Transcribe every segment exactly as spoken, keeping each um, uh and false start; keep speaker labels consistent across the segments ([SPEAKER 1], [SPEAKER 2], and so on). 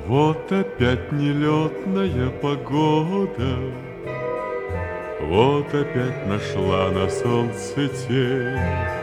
[SPEAKER 1] Вот опять нелетная погода, вот опять нашла на солнце тень.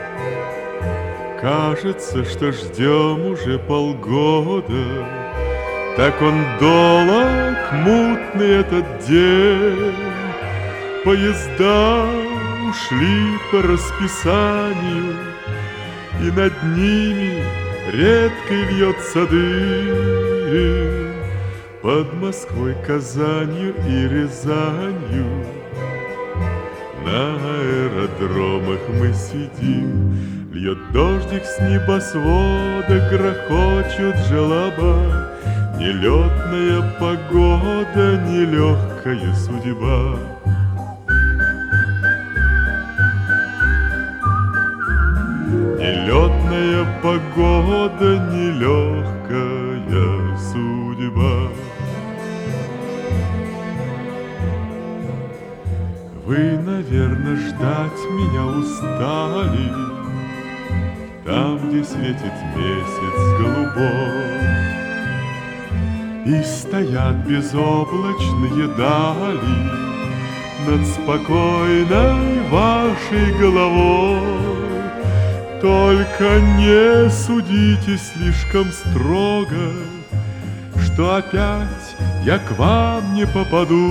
[SPEAKER 1] Кажется, что ждем уже полгода, так он долог, мутный этот день. Поезда ушли по расписанию, и над ними редкой вьется дым. Под Москвой, Казанью и Рязанью на аэродромах мы сидим. Льет дождик с небосвода, грохочут желоба. Нелетная погода, нелегкая судьба. Нелетная погода, нелегкая судьба. Вы, наверное, ждать меня устали, там, где светит месяц голубой, и стоят безоблачные дали над спокойной вашей головой. Только не судите слишком строго, что опять я к вам не попаду.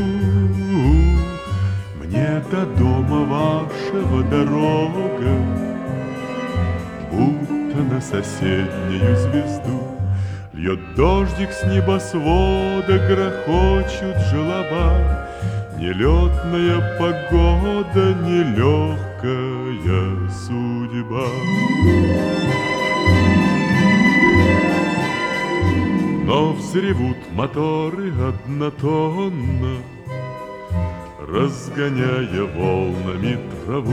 [SPEAKER 1] Мне до дома вашего дорога будто на соседнюю звезду. Льет дождик с небосвода, грохочут желоба. Нелетная погода, нелегкая судьба. Но взревут моторы однотонно, разгоняя волнами траву,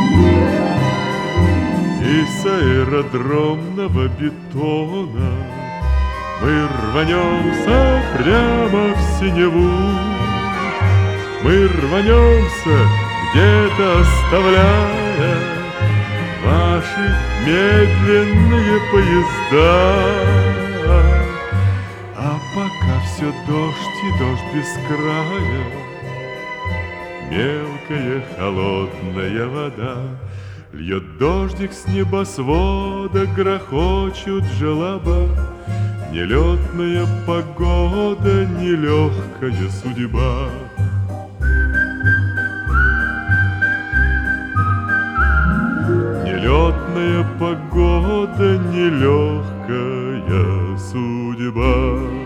[SPEAKER 1] и с аэродромного бетона мы рванемся прямо в синеву. Мы рванемся, где-то оставляя ваши медленные поезда. А пока все дождь и дождь без края, мелкая холодная вода. Льет дождик с небосвода, грохочут желоба. Нелетная погода, нелегкая судьба. Нелетная погода, нелегкая судьба.